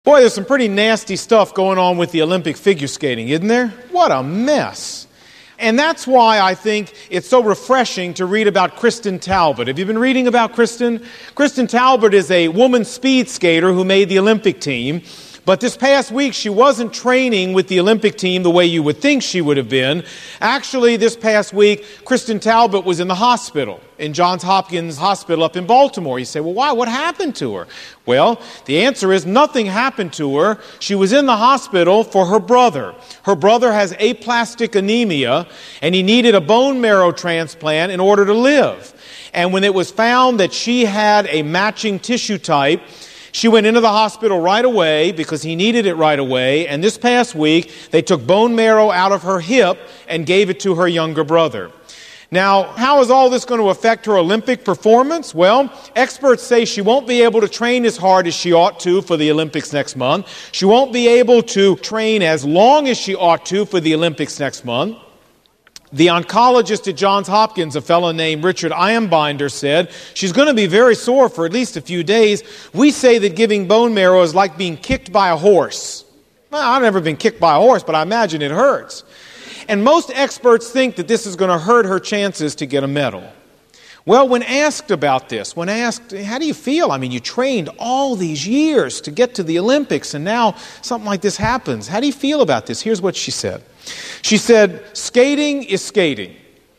Boy, there's some pretty nasty stuff going on with the Olympic figure skating, isn't there? What a mess. And that's why I think it's so refreshing to read about Kristen Talbot. Have you been reading about Kristen? Kristen Talbot is a woman speed skater who made the Olympic team. But this past week, she wasn't training with the Olympic team the way you would think she would have been. Actually, this past week, Kristen Talbot was in the hospital, in Johns Hopkins Hospital up in Baltimore. You say, well, why? What happened to her? Well, the answer is nothing happened to her. She was in the hospital for her brother. Her brother has aplastic anemia, and he needed a bone marrow transplant in order to live. And when it was found that she had a matching tissue type, she went into the hospital right away because he needed it right away. And this past week, they took bone marrow out of her hip and gave it to her younger brother. Now, how is all this going to affect her Olympic performance? Well, experts say she won't be able to train as hard as she ought to for the Olympics next month. She won't be able to train as long as she ought to for the Olympics next month. The oncologist at Johns Hopkins, a fellow named Richard Iambinder, said she's going to be very sore for at least a few days. We say that giving bone marrow is like being kicked by a horse. Well, I've never been kicked by a horse, but I imagine it hurts. And most experts think that this is going to hurt her chances to get a medal. Well, when asked about this, when asked, how do you feel? I mean, you trained all these years to get to the Olympics, and now something like this happens. How do you feel about this? Here's what she said. She said, skating is skating,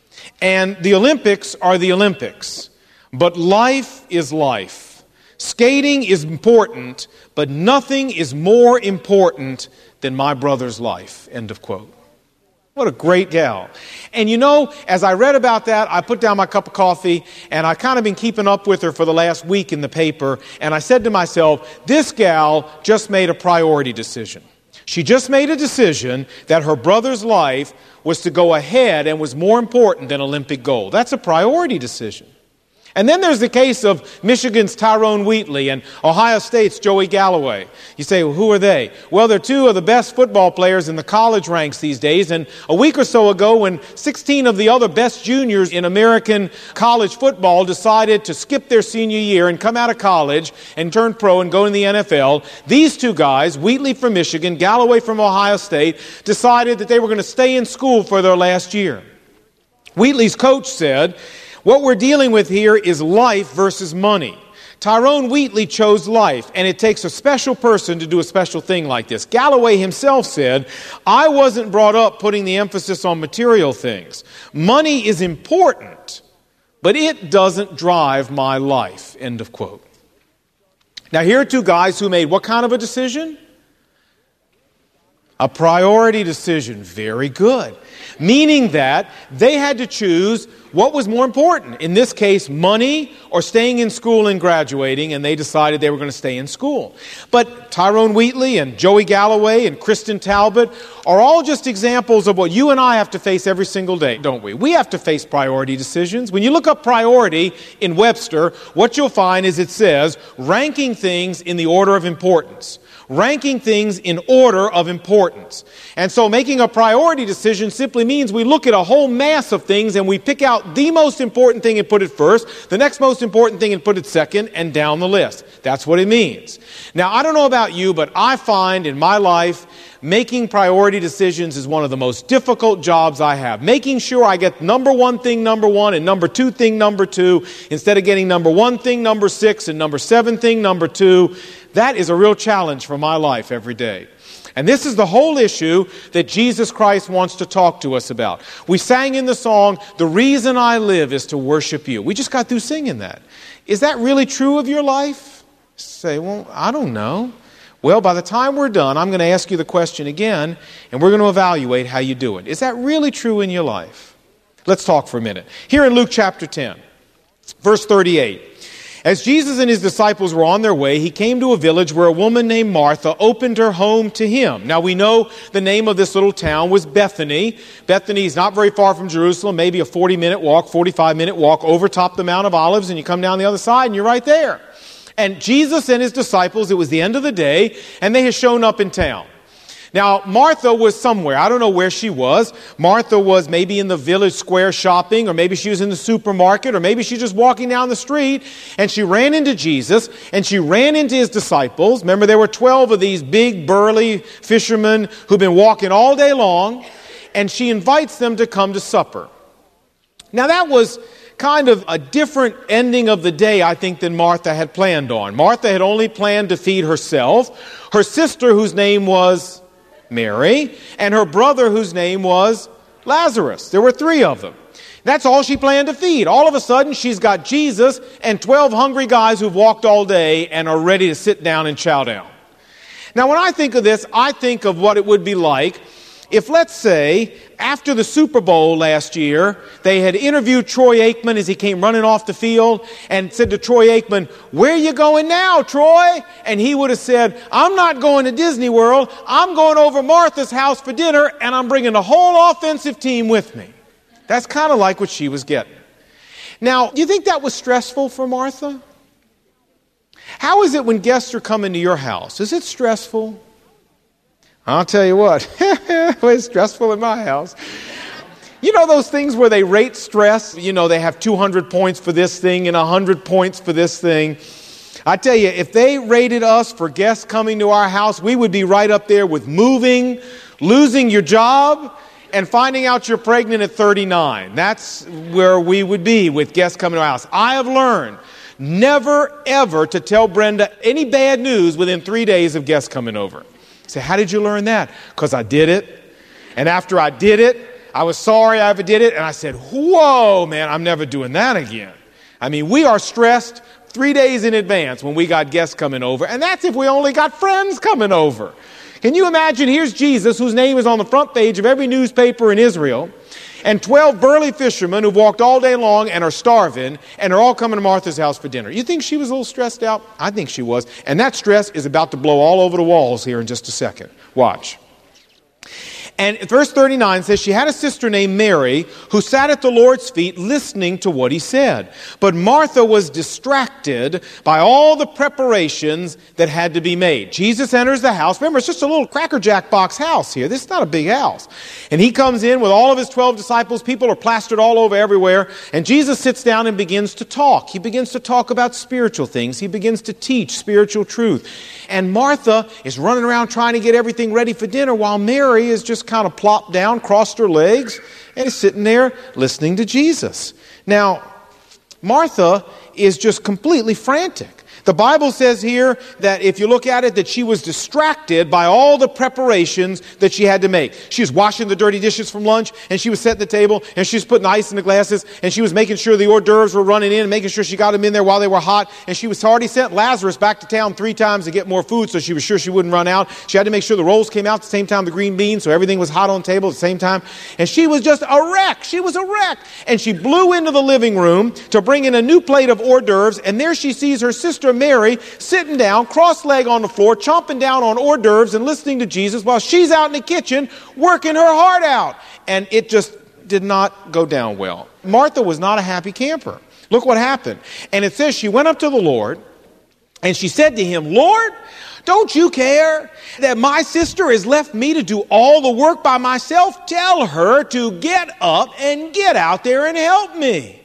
and the Olympics are the Olympics, but life is life. Skating is important, but nothing is more important than my brother's life. End of quote. What a great gal. And you know, as I read about that, I put down my cup of coffee, and I've kind of been keeping up with her for the last week in the paper, and I said to myself, this gal just made a priority decision. She just made a decision that her brother's life was to go ahead and was more important than Olympic gold. That's a priority decision. And then there's the case of Michigan's Tyrone Wheatley and Ohio State's Joey Galloway. You say, well, who are they? Well, they're two of the best football players in the college ranks these days. And a week or so ago, when 16 of the other best juniors in American college football decided to skip their senior year and come out of college and turn pro and go in the NFL, these two guys, Wheatley from Michigan, Galloway from Ohio State, decided that they were going to stay in school for their last year. Wheatley's coach said, what we're dealing with here is life versus money. Tyrone Wheatley chose life, and it takes a special person to do a special thing like this. Galloway himself said, I wasn't brought up putting the emphasis on material things. Money is important, but it doesn't drive my life. End of quote. Now here are two guys who made what kind of a decision? A priority decision. Very good. Meaning that they had to choose what was more important. In this case, money or staying in school and graduating, and they decided they were going to stay in school. But Tyrone Wheatley and Joey Galloway and Kristen Talbot are all just examples of what you and I have to face every single day, don't we? We have to face priority decisions. When you look up priority in Webster, what you'll find is it says ranking things in the order of importance. Ranking things in order of importance. And so making a priority decision simply means we look at a whole mass of things and we pick out the most important thing and put it first, the next most important thing and put it second, and down the list. That's what it means. Now, I don't know about you, but I find in my life making priority decisions is one of the most difficult jobs I have. Making sure I get number one thing number one and number two thing number two instead of getting number one thing number 6 and number 7 thing number 2. That is a real challenge for my life every day. And this is the whole issue that Jesus Christ wants to talk to us about. We sang in the song, the reason I live is to worship you. We just got through singing that. Is that really true of your life? Say, well, I don't know. Well, by the time we're done, I'm going to ask you the question again, and we're going to evaluate how you do it. Is that really true in your life? Let's talk for a minute. Here in Luke chapter 10, verse 38. As Jesus and his disciples were on their way, he came to a village where a woman named Martha opened her home to him. Now we know the name of this little town was Bethany. Bethany is not very far from Jerusalem, maybe a 40-minute walk, 45-minute walk over top the Mount of Olives, and you come down the other side and you're right there. And Jesus and his disciples, it was the end of the day, and they had shown up in town. Now, Martha was somewhere. I don't know where she was. Martha was maybe in the village square shopping, or maybe she was in the supermarket, or maybe she's just walking down the street, and she ran into Jesus, and she ran into his disciples. Remember, there were 12 of these big, burly fishermen who've been walking all day long, and she invites them to come to supper. Now, that was kind of a different ending of the day, I think, than Martha had planned on. Martha had only planned to feed herself, her sister, whose name was Mary, and her brother, whose name was Lazarus. There were 3 of them. That's all she planned to feed. All of a sudden, she's got Jesus and 12 hungry guys who've walked all day and are ready to sit down and chow down. Now, when I think of this, I think of what it would be like if, let's say, after the Super Bowl last year, they had interviewed Troy Aikman as he came running off the field and said to Troy Aikman, "Where are you going now, Troy?" And he would have said, "I'm not going to Disney World. I'm going over Martha's house for dinner, and I'm bringing the whole offensive team with me." That's kind of like what she was getting. Now, do you think that was stressful for Martha? How is it when guests are coming to your house? Is it stressful? I'll tell you what, it's stressful in my house. You know those things where they rate stress? You know, they have 200 points for this thing and 100 points for this thing. I tell you, if they rated us for guests coming to our house, we would be right up there with moving, losing your job, and finding out you're pregnant at 39. That's where we would be with guests coming to our house. I have learned never, ever to tell Brenda any bad news within 3 days of guests coming over. Say, how did you learn that? Because I did it. And after I did it, I was sorry I ever did it. And I said, whoa, man, I'm never doing that again. I mean, we are stressed 3 days in advance when we got guests coming over. And that's if we only got friends coming over. Can you imagine? Here's Jesus, whose name is on the front page of every newspaper in Israel, and 12 burly fishermen who've walked all day long and are starving, and are all coming to Martha's house for dinner. You think she was a little stressed out? I think she was. And that stress is about to blow all over the walls here in just a second. Watch. And verse 39 says, she had a sister named Mary who sat at the Lord's feet listening to what he said. But Martha was distracted by all the preparations that had to be made. Jesus enters the house. Remember, it's just a little Cracker Jack box house here. This is not a big house. And he comes in with all of his 12 disciples. People are plastered all over everywhere. And Jesus sits down and begins to talk. He begins to talk about spiritual things. He begins to teach spiritual truth. And Martha is running around trying to get everything ready for dinner while Mary is just kind of plopped down, crossed her legs, and is sitting there listening to Jesus. Now, Martha is just completely frantic. The Bible says here that if you look at it, that she was distracted by all the preparations that she had to make. She was washing the dirty dishes from lunch, and she was setting the table, and she was putting ice in the glasses, and she was making sure the hors d'oeuvres were running in, and making sure she got them in there while they were hot, and she was already sent Lazarus back to town 3 times to get more food, so she was sure she wouldn't run out. She had to make sure the rolls came out at the same time the green beans, so everything was hot on the table at the same time. And she was just a wreck. She was a wreck. And she blew into the living room to bring in a new plate of hors d'oeuvres, and there she sees her sister Mary sitting down, cross-legged on the floor, chomping down on hors d'oeuvres and listening to Jesus while she's out in the kitchen working her heart out. And it just did not go down well. Martha was not a happy camper. Look what happened. And it says she went up to the Lord and she said to him, "Lord, don't you care that my sister has left me to do all the work by myself? Tell her to get up and get out there and help me."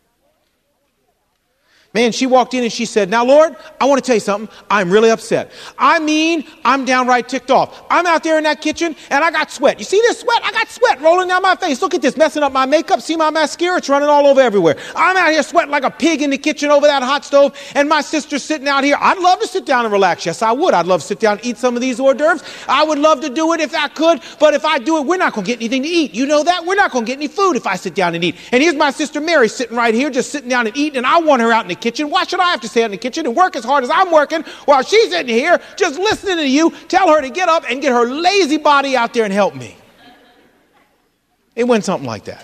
Man, she walked in and she said, "Now, Lord, I want to tell you something. I'm really upset. I mean, I'm downright ticked off. I'm out there in that kitchen and I got sweat. You see this sweat? I got sweat rolling down my face. Look at this, messing up my makeup. See my mascara? It's running all over everywhere. I'm out here sweating like a pig in the kitchen over that hot stove, and my sister's sitting out here. I'd love to sit down and relax. Yes, I would. I'd love to sit down and eat some of these hors d'oeuvres. I would love to do it if I could, but if I do it, we're not going to get anything to eat. You know that? We're not going to get any food if I sit down and eat. And here's my sister Mary sitting right here, just sitting down and eating, and I want her out in the kitchen. Why should I have to stay out in the kitchen and work as hard as I'm working while she's sitting here just listening to you tell her to get up and get her lazy body out there and help me?" It went something like that.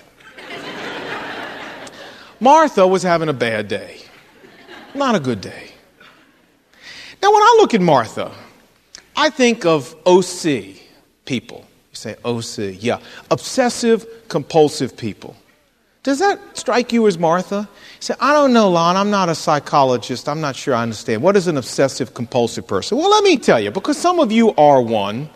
Martha was having a bad day. Not a good day. Now, when I look at Martha, I think of OC people. You say OC, yeah. Obsessive compulsive people. Does that strike you as Martha? You say, "I don't know, Lon. I'm not a psychologist. I'm not sure I understand. What is an obsessive compulsive person?" Well, let me tell you, because some of you are one,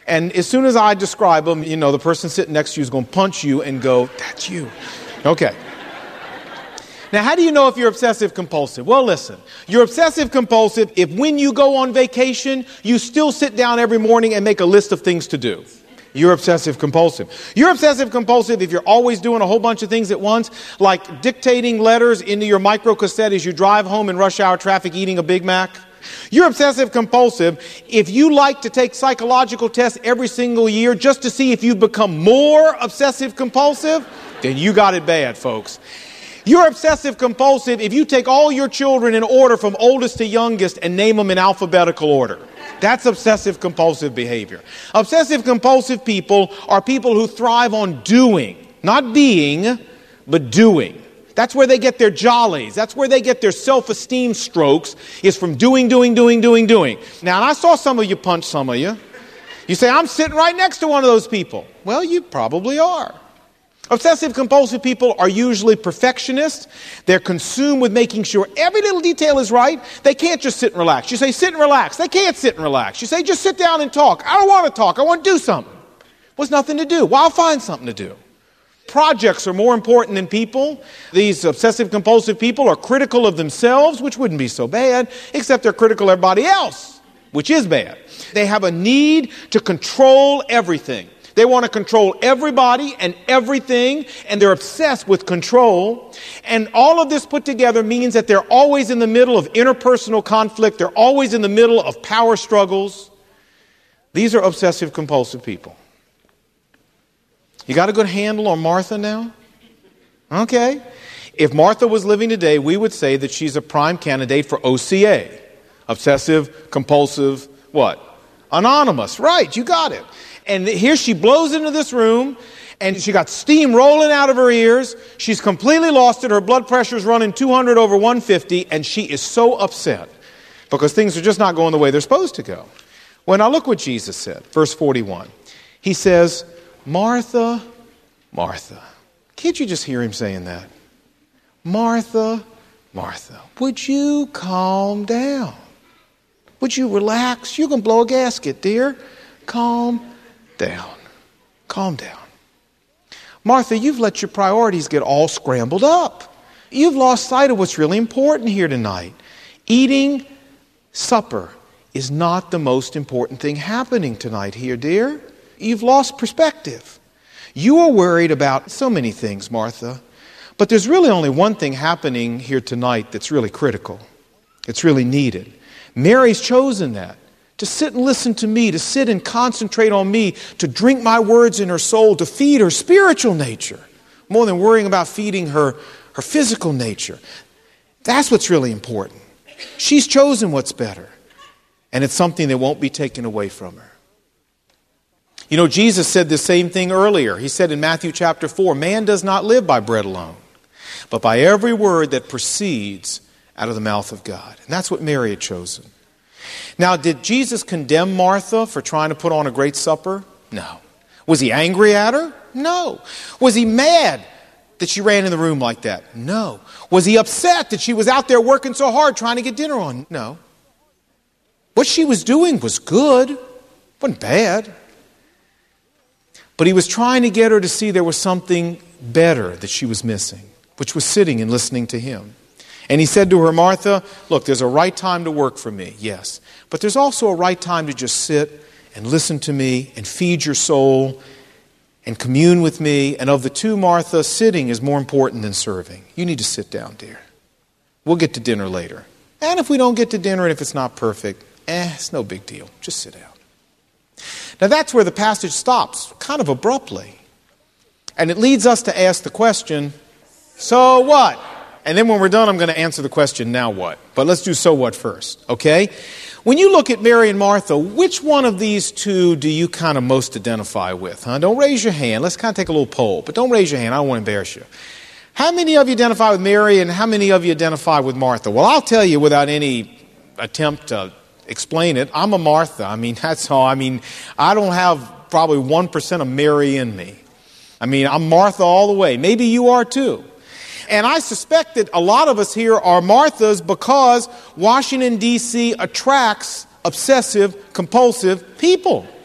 And as soon as I describe them, you know, the person sitting next to you is going to punch you and go, that's you. Okay. Now, how do you know if you're obsessive compulsive? Well, listen, you're obsessive compulsive if when you go on vacation, you still sit down every morning and make a list of things to do. You're obsessive compulsive. You're obsessive compulsive if you're always doing a whole bunch of things at once, like dictating letters into your microcassette as you drive home in rush hour traffic eating a Big Mac. You're obsessive compulsive if you like to take psychological tests every single year just to see if you become more obsessive compulsive. Then you got it bad, folks. You're obsessive compulsive if you take all your children in order from oldest to youngest and name them in alphabetical order. That's obsessive compulsive behavior. Obsessive compulsive people are people who thrive on doing, not being, but doing. That's where they get their jollies. That's where they get their self-esteem strokes, is from doing. Now, I saw some of you punch some of you. You say, I'm sitting right next to one of those people. Well, you probably are. Obsessive compulsive people are usually perfectionists. They're consumed with making sure every little detail is right. They can't just sit and relax. You say, sit and relax. They can't sit and relax. You say, just sit down and talk. I don't want to talk. I want to do something. Well, there's nothing to do. Well, I'll find something to do. Projects are more important than people. These obsessive compulsive people are critical of themselves, which wouldn't be so bad, except they're critical of everybody else, which is bad. They have a need to control everything. They want to control everybody and everything, and they're obsessed with control. And all of this put together means that they're always in the middle of interpersonal conflict. They're always in the middle of power struggles. These are obsessive compulsive people. You got a good handle on Martha now? Okay. If Martha was living today, we would say that she's a prime candidate for OCA. Obsessive, compulsive, what? Anonymous. Right, you got it. And here she blows into this room, and she got steam rolling out of her ears. She's completely lost it. Her blood pressure's running 200 over 150, and she is so upset because things are just not going the way they're supposed to go. Well, now look what Jesus said, verse 41. He says, Martha, Martha. Can't you just hear him saying that? Martha, Martha, would you calm down? Would you relax? You're going to blow a gasket, dear. Calm down. Calm down. Martha, you've let your priorities get all scrambled up. You've lost sight of what's really important here tonight. Eating supper is not the most important thing happening tonight here, dear. You've lost perspective. You are worried about so many things, Martha. But there's really only one thing happening here tonight that's really critical. It's really needed. Mary's chosen that. To sit and listen to me, to sit and concentrate on me, to drink my words in her soul, to feed her spiritual nature, more than worrying about feeding her physical nature. That's what's really important. She's chosen what's better, and it's something that won't be taken away from her. You know, Jesus said the same thing earlier. He said in Matthew chapter 4, man does not live by bread alone, but by every word that proceeds out of the mouth of God. And that's what Mary had chosen. Now, did Jesus condemn Martha for trying to put on a great supper? No. Was he angry at her? No. Was he mad that she ran in the room like that? No. Was he upset that she was out there working so hard trying to get dinner on? No. What she was doing was good. It wasn't bad. But he was trying to get her to see there was something better that she was missing, which was sitting and listening to him. And he said to her, Martha, look, there's a right time to work for me, yes. But there's also a right time to just sit and listen to me and feed your soul and commune with me. And of the two, Martha, sitting is more important than serving. You need to sit down, dear. We'll get to dinner later. And if we don't get to dinner and if it's not perfect, it's no big deal. Just sit down. Now that's where the passage stops, kind of abruptly. And it leads us to ask the question, so what? And then when we're done, I'm going to answer the question, now what? But let's do so what first, okay? When you look at Mary and Martha, which one of these two do you kind of most identify with? Huh? Don't raise your hand. Let's kind of take a little poll, but don't raise your hand. I don't want to embarrass you. How many of you identify with Mary and how many of you identify with Martha? Well, I'll tell you without any attempt to explain it, I'm a Martha. I mean, that's all. I mean, I don't have probably 1% of Mary in me. I mean, I'm Martha all the way. Maybe you are too. And I suspect that a lot of us here are Marthas because Washington, D.C. attracts obsessive, compulsive people.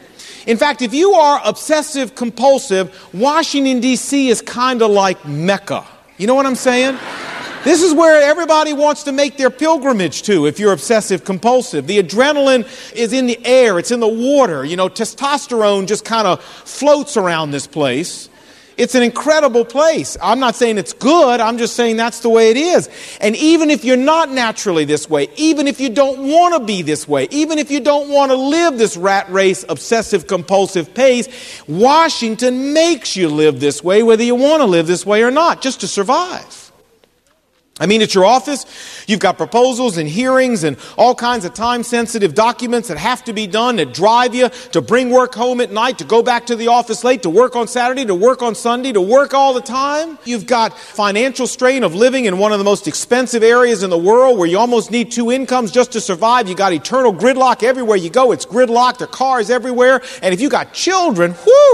In fact, if you are obsessive compulsive, Washington, D.C. is kind of like Mecca. You know what I'm saying? This is where everybody wants to make their pilgrimage to if you're obsessive compulsive. The adrenaline is in the air. It's in the water. You know, testosterone just kind of floats around this place. It's an incredible place. I'm not saying it's good. I'm just saying that's the way it is. And even if you're not naturally this way, even if you don't want to be this way, even if you don't want to live this rat race, obsessive compulsive pace, Washington makes you live this way, whether you want to live this way or not, just to survive. I mean, at your office, you've got proposals and hearings and all kinds of time-sensitive documents that have to be done that drive you to bring work home at night, to go back to the office late, to work on Saturday, to work on Sunday, to work all the time. You've got financial strain of living in one of the most expensive areas in the world where you almost need 2 incomes just to survive. You've got eternal gridlock everywhere you go. It's gridlocked. There are cars everywhere. And if you've got children,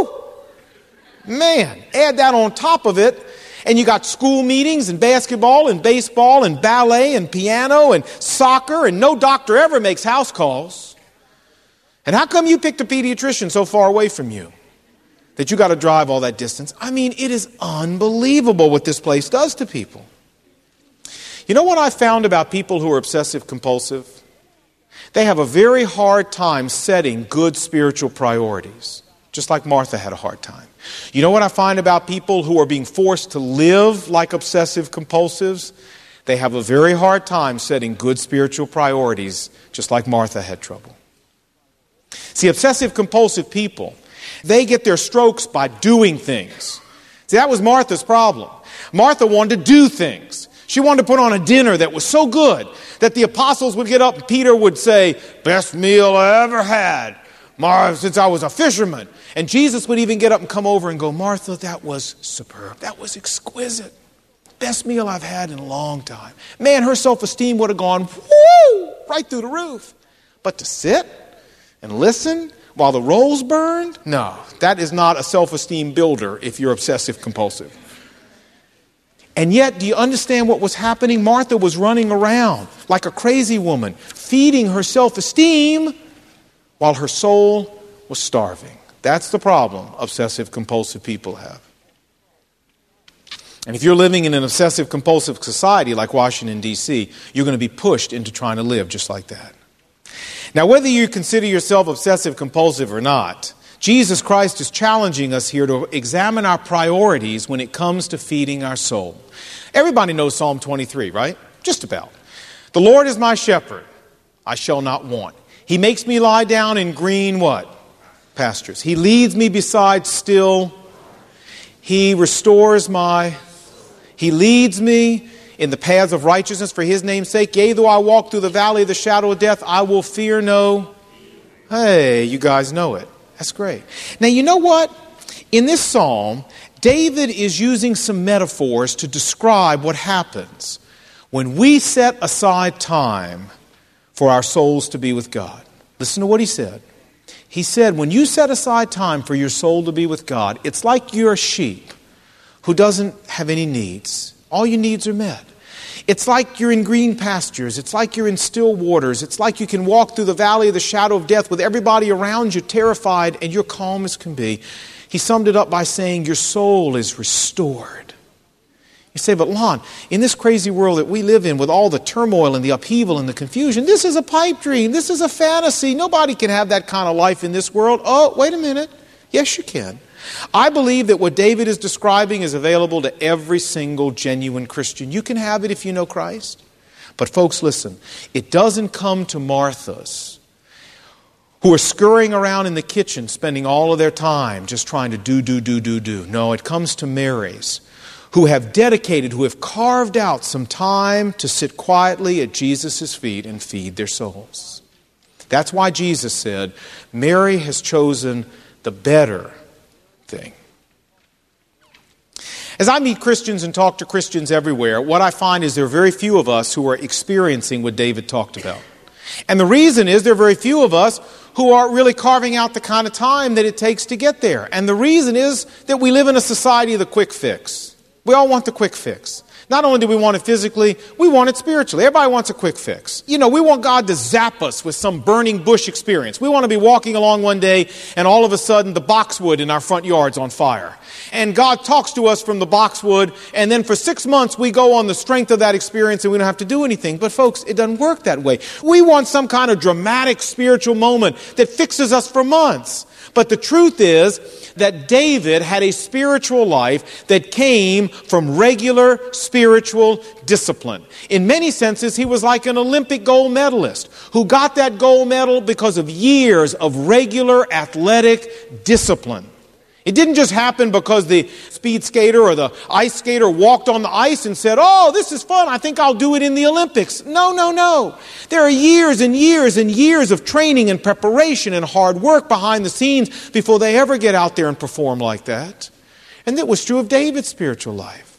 man, add that on top of it. And you got school meetings and basketball and baseball and ballet and piano and soccer, and no doctor ever makes house calls. And how come you picked a pediatrician so far away from you that you got to drive all that distance? I mean, it is unbelievable what this place does to people. You know what I found about people who are obsessive compulsive? They have a very hard time setting good spiritual priorities, just like Martha had a hard time. You know what I find about people who are being forced to live like obsessive compulsives? They have a very hard time setting good spiritual priorities, just like Martha had trouble. See, obsessive compulsive people, they get their strokes by doing things. See, that was Martha's problem. Martha wanted to do things. She wanted to put on a dinner that was so good that the apostles would get up and Peter would say, "Best meal I ever had, since I was a fisherman." And Jesus would even get up and come over and go, "Martha, that was superb. That was exquisite. Best meal I've had in a long time." Man, her self-esteem would have gone, right through the roof. But to sit and listen while the rolls burned? No, that is not a self-esteem builder if you're obsessive compulsive. And yet, do you understand what was happening? Martha was running around like a crazy woman, feeding her self-esteem while her soul was starving. That's the problem obsessive compulsive people have. And if you're living in an obsessive compulsive society like Washington, D.C., you're going to be pushed into trying to live just like that. Now, whether you consider yourself obsessive compulsive or not, Jesus Christ is challenging us here to examine our priorities when it comes to feeding our soul. Everybody knows Psalm 23, right? Just about. "The Lord is my shepherd, I shall not want. He makes me lie down in green" what? "Pastures. He leads me beside still. He restores He leads me in the paths of righteousness for His name's sake. Yea, though I walk through the valley of the shadow of death, I will fear no." Hey, you guys know it. That's great. Now, you know what? In this psalm, David is using some metaphors to describe what happens when we set aside time for our souls to be with God. Listen to what he said. He said, when you set aside time for your soul to be with God, it's like you're a sheep who doesn't have any needs. All your needs are met. It's like you're in green pastures. It's like you're in still waters. It's like you can walk through the valley of the shadow of death with everybody around you terrified and you're calm as can be. He summed it up by saying your soul is restored. You say, but Lon, in this crazy world that we live in with all the turmoil and the upheaval and the confusion, this is a pipe dream. This is a fantasy. Nobody can have that kind of life in this world. Oh, wait a minute. Yes, you can. I believe that what David is describing is available to every single genuine Christian. You can have it if you know Christ. But folks, listen, it doesn't come to Marthas who are scurrying around in the kitchen, spending all of their time just trying to do. No, it comes to Marys who have dedicated, who have carved out some time to sit quietly at Jesus' feet and feed their souls. That's why Jesus said, Mary has chosen the better thing. As I meet Christians and talk to Christians everywhere, what I find is there are very few of us who are experiencing what David talked about. And the reason is there are very few of us who are really carving out the kind of time that it takes to get there. And the reason is that we live in a society of the quick fix. We all want the quick fix. Not only do we want it physically, we want it spiritually. Everybody wants a quick fix. We want God to zap us with some burning bush experience. We want to be walking along one day and all of a sudden the boxwood in our front yard's on fire. And God talks to us from the boxwood, and then for 6 months we go on the strength of that experience and we don't have to do anything. But folks, it doesn't work that way. We want some kind of dramatic spiritual moment that fixes us for months. But the truth is that David had a spiritual life that came from regular spiritual discipline. In many senses, he was like an Olympic gold medalist who got that gold medal because of years of regular athletic discipline. It didn't just happen because the speed skater or the ice skater walked on the ice and said, "Oh, this is fun. I think I'll do it in the Olympics." No. There are years and years and years of training and preparation and hard work behind the scenes before they ever get out there and perform like that. And that was true of David's spiritual life.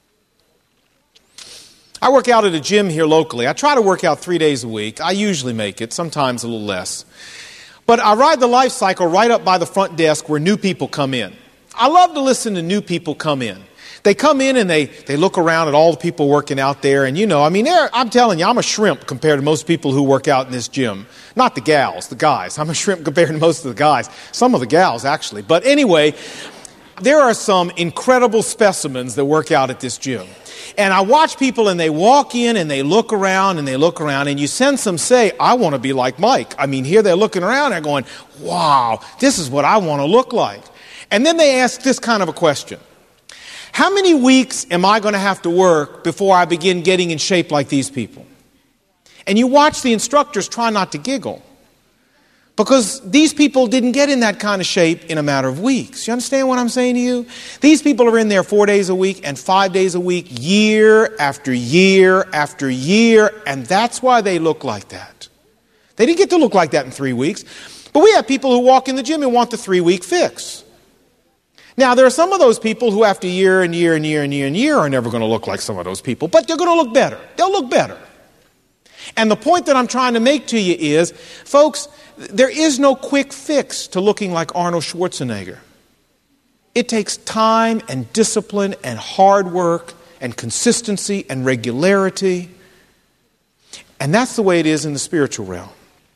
I work out at a gym here locally. I try to work out 3 days a week. I usually make it, sometimes a little less. But I ride the life cycle right up by the front desk where new people come in. I love to listen to new people come in. They come in and they look around at all the people working out there. And I'm telling you, I'm a shrimp compared to most people who work out in this gym. Not the gals, the guys. I'm a shrimp compared to most of the guys. Some of the gals, actually. But anyway, there are some incredible specimens that work out at this gym. And I watch people and they walk in and they look around and you sense them say, "I want to be like Mike." Here they're looking around and they're going, "Wow, this is what I want to look like." And then they ask this kind of a question: how many weeks am I going to have to work before I begin getting in shape like these people? And you watch the instructors try not to giggle, because these people didn't get in that kind of shape in a matter of weeks. You understand what I'm saying to you? These people are in there 4 days a week and 5 days a week, year after year after year, and that's why they look like that. They didn't get to look like that in 3 weeks. But we have people who walk in the gym and want the 3-week fix. Now, there are some of those people who after year and year and year and year and year are never going to look like some of those people, but they're going to look better. They'll look better. And the point that I'm trying to make to you is, folks, there is no quick fix to looking like Arnold Schwarzenegger. It takes time and discipline and hard work and consistency and regularity. And that's the way it is in the spiritual realm.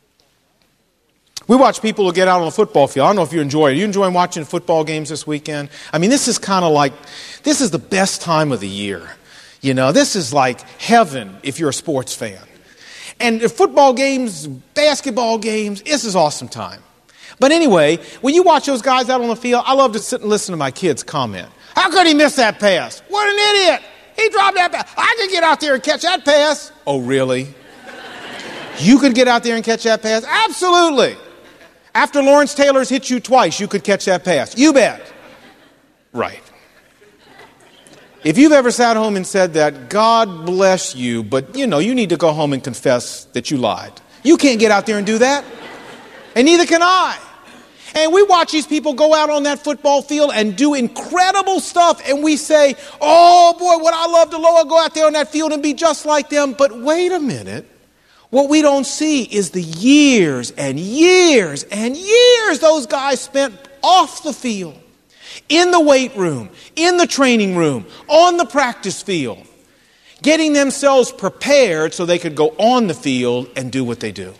We watch people who get out on the football field. I don't know if you enjoy it. Are you enjoying watching football games this weekend? This is kind of like, this is the best time of the year. This is like heaven if you're a sports fan. And football games, basketball games, this is awesome time. But anyway, when you watch those guys out on the field, I love to sit and listen to my kids comment. "How could he miss that pass? What an idiot! He dropped that pass. I could get out there and catch that pass." "Oh, really? You could get out there and catch that pass?" "Absolutely. After Lawrence Taylor's hit you twice, you could catch that pass." "You bet." Right. If you've ever sat home and said that, God bless you, but you need to go home and confess that you lied. You can't get out there and do that. And neither can I. And we watch these people go out on that football field and do incredible stuff. And we say, "Oh boy, would I love to go out there on that field and be just like them." But wait a minute. What we don't see is the years and years and years those guys spent off the field. In the weight room, in the training room, on the practice field, getting themselves prepared so they could go on the field and do what they do.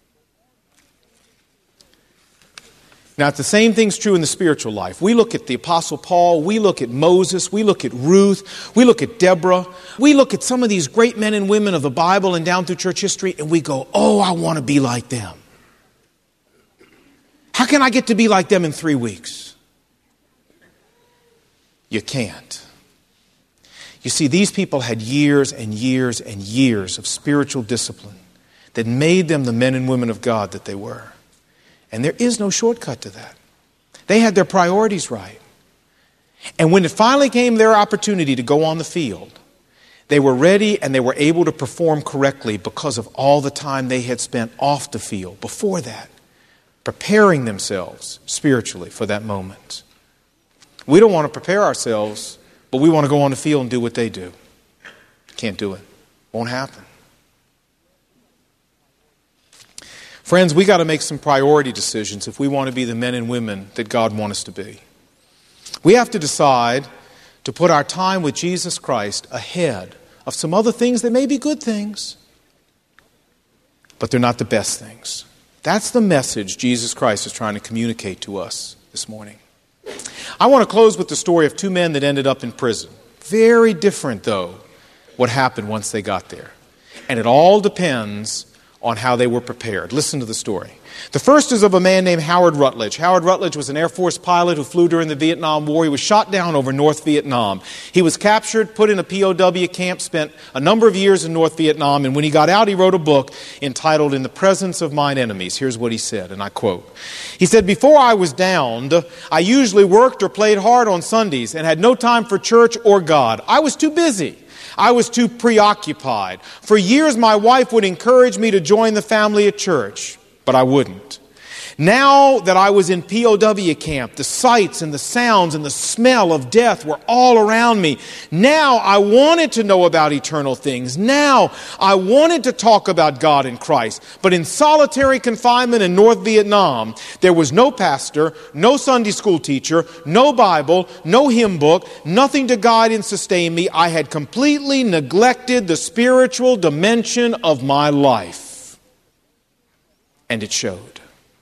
Now, the same thing's true in the spiritual life. We look at the Apostle Paul, we look at Moses, we look at Ruth, we look at Deborah, we look at some of these great men and women of the Bible and down through church history, and we go, "Oh, I want to be like them. How can I get to be like them in 3 weeks?" You can't. You see, these people had years and years and years of spiritual discipline that made them the men and women of God that they were. And there is no shortcut to that. They had their priorities right. And when it finally came their opportunity to go on the field, they were ready and they were able to perform correctly because of all the time they had spent off the field before that, preparing themselves spiritually for that moment. We don't want to prepare ourselves, but we want to go on the field and do what they do. Can't do it. Won't happen. Friends, we got to make some priority decisions if we want to be the men and women that God wants us to be. We have to decide to put our time with Jesus Christ ahead of some other things that may be good things, but they're not the best things. That's the message Jesus Christ is trying to communicate to us this morning. I want to close with the story of two men that ended up in prison. Very different, though, what happened once they got there. And it all depends on how they were prepared. Listen to the story. The first is of a man named Howard Rutledge. Howard Rutledge was an Air Force pilot who flew during the Vietnam War. He was shot down over North Vietnam. He was captured, put in a POW camp, spent a number of years in North Vietnam, and when he got out, he wrote a book entitled In the Presence of Mine Enemies. Here's what he said, and I quote. He said, "Before I was downed, I usually worked or played hard on Sundays and had no time for church or God. I was too busy. I was too preoccupied. For years, my wife would encourage me to join the family at church, but I wouldn't. Now that I was in POW camp, the sights and the sounds and the smell of death were all around me. Now I wanted to know about eternal things. Now I wanted to talk about God and Christ. But in solitary confinement in North Vietnam, there was no pastor, no Sunday school teacher, no Bible, no hymn book, nothing to guide and sustain me. I had completely neglected the spiritual dimension of my life." And it showed.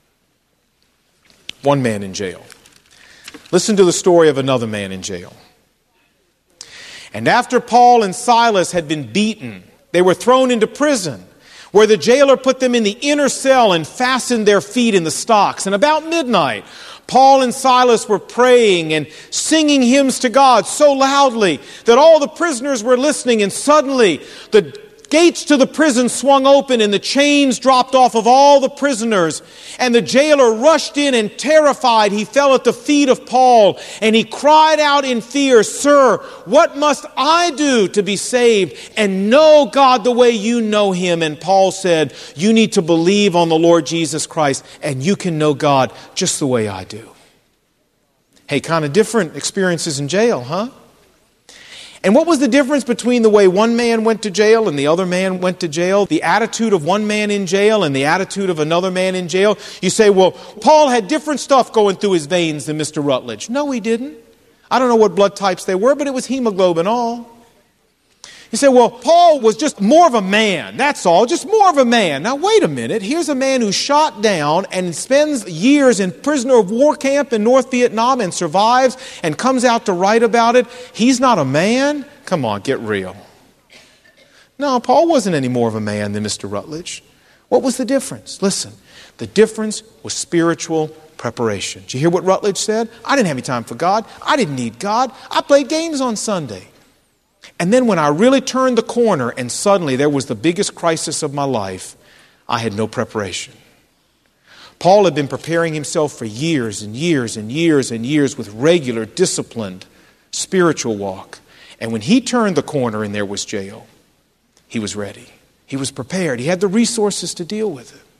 One man in jail. Listen to the story of another man in jail. "And after Paul and Silas had been beaten, they were thrown into prison, where the jailer put them in the inner cell and fastened their feet in the stocks. And about midnight, Paul and Silas were praying and singing hymns to God so loudly that all the prisoners were listening, and suddenly the gates to the prison swung open and the chains dropped off of all the prisoners. And the jailer rushed in, and terrified, he fell at the feet of Paul, and he cried out in fear, 'Sir, what must I do to be saved and know God the way you know him?' And Paul said, 'You need to believe on the Lord Jesus Christ, and you can know God just the way I do.'" Hey, kind of different experiences in jail, huh? And what was the difference between the way one man went to jail and the other man went to jail? The attitude of one man in jail and the attitude of another man in jail? You say, well, Paul had different stuff going through his veins than Mr. Rutledge. No, he didn't. I don't know what blood types they were, but it was hemoglobin all. You say, well, Paul was just more of a man. That's all, just more of a man. Now, wait a minute. Here's a man who's shot down and spends years in prisoner of war camp in North Vietnam and survives and comes out to write about it. He's not a man? Come on, get real. No, Paul wasn't any more of a man than Mr. Rutledge. What was the difference? Listen, the difference was spiritual preparation. Did you hear what Rutledge said? I didn't have any time for God. I didn't need God. I played games on Sunday. And then when I really turned the corner and suddenly there was the biggest crisis of my life, I had no preparation. Paul had been preparing himself for years and years and years and years with regular, disciplined, spiritual walk. And when he turned the corner and there was jail, he was ready. He was prepared. He had the resources to deal with it.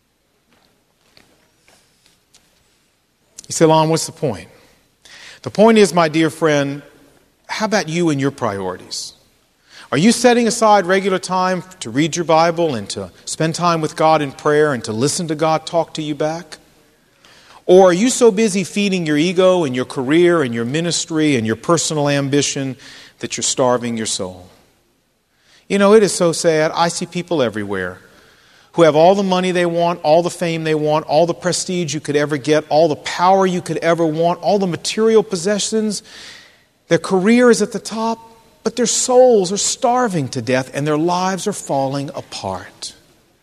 You say, Lon, what's the point? The point is, my dear friend, how about you and your priorities? Are you setting aside regular time to read your Bible and to spend time with God in prayer and to listen to God talk to you back? Or are you so busy feeding your ego and your career and your ministry and your personal ambition that you're starving your soul? You know, it is so sad. I see people everywhere who have all the money they want, all the fame they want, all the prestige you could ever get, all the power you could ever want, all the material possessions. Their career is at the top, but their souls are starving to death and their lives are falling apart.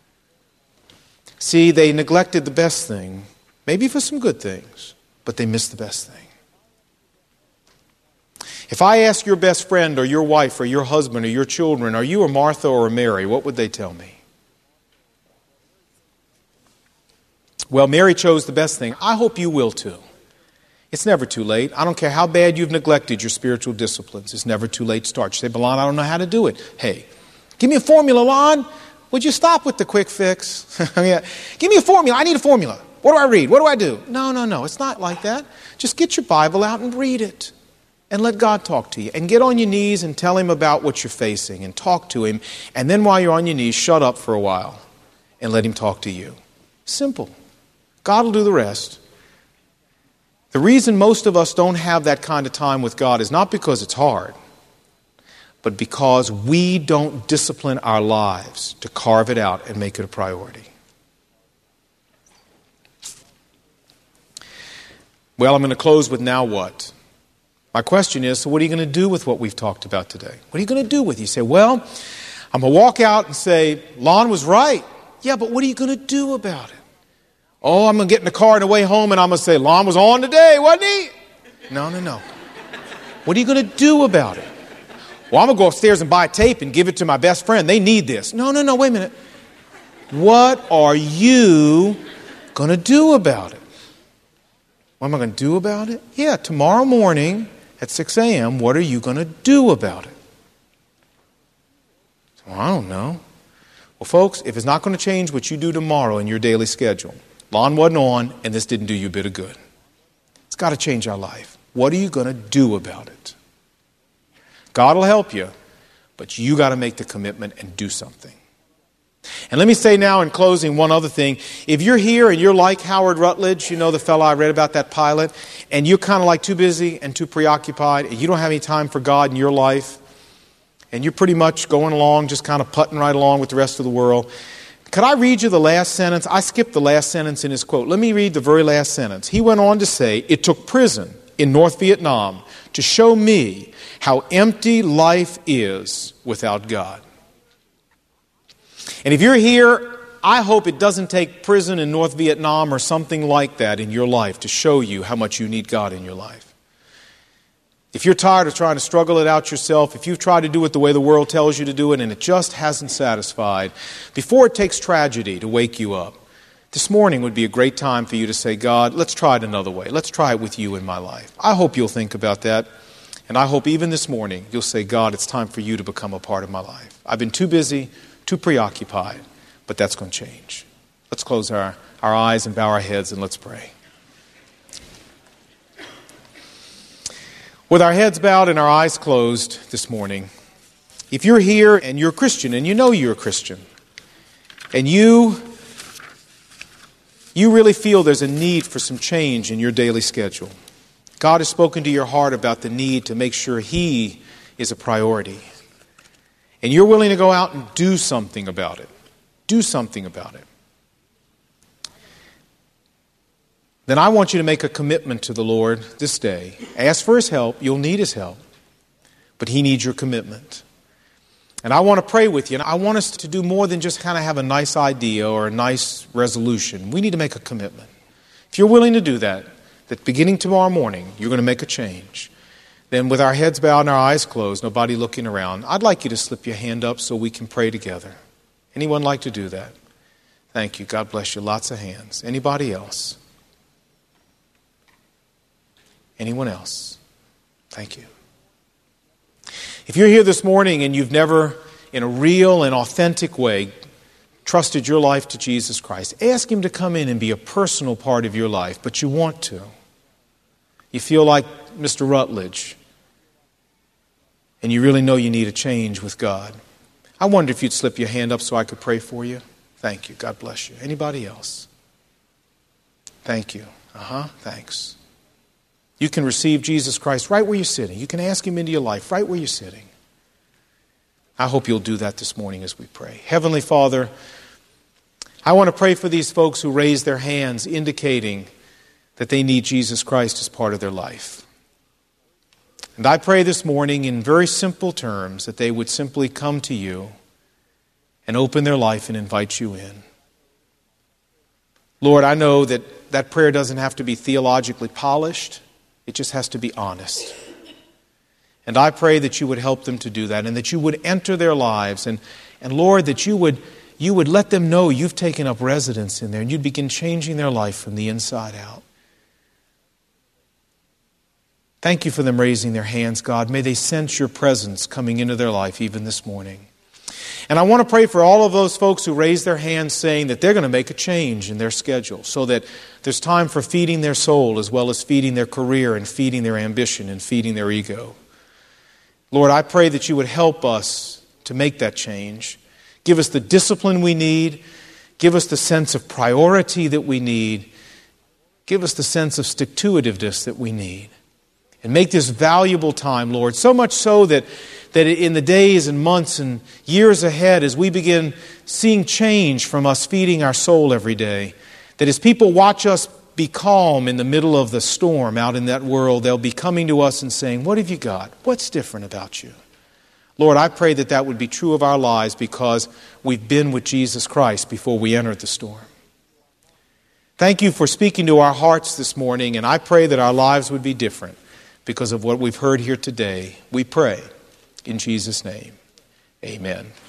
See, they neglected the best thing, maybe for some good things, but they missed the best thing. If I ask your best friend or your wife or your husband or your children, are you a Martha or a Mary, what would they tell me? Well, Mary chose the best thing. I hope you will too. It's never too late. I don't care how bad you've neglected your spiritual disciplines. It's never too late to start. You say, but Lon, I don't know how to do it. Hey, give me a formula, Lon. Would you stop with the quick fix? Yeah. Give me a formula. I need a formula. What do I read? What do I do? No. It's not like that. Just get your Bible out and read it. And let God talk to you. And get on your knees and tell Him about what you're facing. And talk to Him. And then while you're on your knees, shut up for a while. And let Him talk to you. Simple. God will do the rest. The reason most of us don't have that kind of time with God is not because it's hard, but because we don't discipline our lives to carve it out and make it a priority. Well, I'm going to close with now what? My question is, so what are you going to do with what we've talked about today? What are you going to do with it? You say, well, I'm going to walk out and say, Lon was right. Yeah, but what are you going to do about it? Oh, I'm going to get in the car on the way home and I'm going to say, Lon was on today, wasn't he? No. What are you going to do about it? Well, I'm going to go upstairs and buy a tape and give it to my best friend. They need this. No, wait a minute. What are you going to do about it? What am I going to do about it? Yeah, tomorrow morning at 6 a.m., what are you going to do about it? So, I don't know. Well, folks, if it's not going to change what you do tomorrow in your daily schedule, Lon wasn't on, and this didn't do you a bit of good. It's got to change our life. What are you going to do about it? God will help you, but you got to make the commitment and do something. And let me say now in closing one other thing. If you're here and you're like Howard Rutledge, you know the fellow I read about, that pilot, and you're kind of like too busy and too preoccupied, and you don't have any time for God in your life, and you're pretty much going along, just kind of putting right along with the rest of the world, could I read you the last sentence? I skipped the last sentence in his quote. Let me read the very last sentence. He went on to say, "It took prison in North Vietnam to show me how empty life is without God." And if you're here, I hope it doesn't take prison in North Vietnam or something like that in your life to show you how much you need God in your life. If you're tired of trying to struggle it out yourself, if you've tried to do it the way the world tells you to do it and it just hasn't satisfied, before it takes tragedy to wake you up, this morning would be a great time for you to say, God, let's try it another way. Let's try it with you in my life. I hope you'll think about that. And I hope even this morning you'll say, God, it's time for you to become a part of my life. I've been too busy, too preoccupied, but that's going to change. Let's close our eyes and bow our heads and let's pray. With our heads bowed and our eyes closed this morning, if you're here and you're a Christian and you know you're a Christian, and you really feel there's a need for some change in your daily schedule, God has spoken to your heart about the need to make sure He is a priority, and you're willing to go out and do something about it, then I want you to make a commitment to the Lord this day. Ask for His help. You'll need His help, but He needs your commitment. And I want to pray with you, and I want us to do more than just kind of have a nice idea or a nice resolution. We need to make a commitment. If you're willing to do that beginning tomorrow morning, you're going to make a change. Then with our heads bowed and our eyes closed, nobody looking around, I'd like you to slip your hand up so we can pray together. Anyone like to do that? Thank you. God bless you. Lots of hands. Anybody else? Anyone else? Thank you. If you're here this morning and you've never, in a real and authentic way, trusted your life to Jesus Christ, ask Him to come in and be a personal part of your life, but you want to. You feel like Mr. Rutledge, and you really know you need a change with God. I wonder if you'd slip your hand up so I could pray for you. Thank you. God bless you. Anybody else? Thank you. Thanks. You can receive Jesus Christ right where you're sitting. You can ask Him into your life right where you're sitting. I hope you'll do that this morning as we pray. Heavenly Father, I want to pray for these folks who raise their hands indicating that they need Jesus Christ as part of their life. And I pray this morning in very simple terms that they would simply come to you and open their life and invite you in. Lord, I know that prayer doesn't have to be theologically polished. It just has to be honest. And I pray that you would help them to do that and that you would enter their lives. And Lord, that you would let them know you've taken up residence in there and you'd begin changing their life from the inside out. Thank you for them raising their hands, God. May they sense your presence coming into their life even this morning. And I want to pray for all of those folks who raise their hands saying that they're going to make a change in their schedule so that there's time for feeding their soul as well as feeding their career and feeding their ambition and feeding their ego. Lord, I pray that you would help us to make that change. Give us the discipline we need. Give us the sense of priority that we need. Give us the sense of stick-to-itiveness that we need. And make this valuable time, Lord, so much so that in the days and months and years ahead, as we begin seeing change from us feeding our soul every day, that as people watch us be calm in the middle of the storm out in that world, they'll be coming to us and saying, what have you got? What's different about you? Lord, I pray that that would be true of our lives because we've been with Jesus Christ before we entered the storm. Thank you for speaking to our hearts this morning, and I pray that our lives would be different because of what we've heard here today. We pray in Jesus' name. Amen.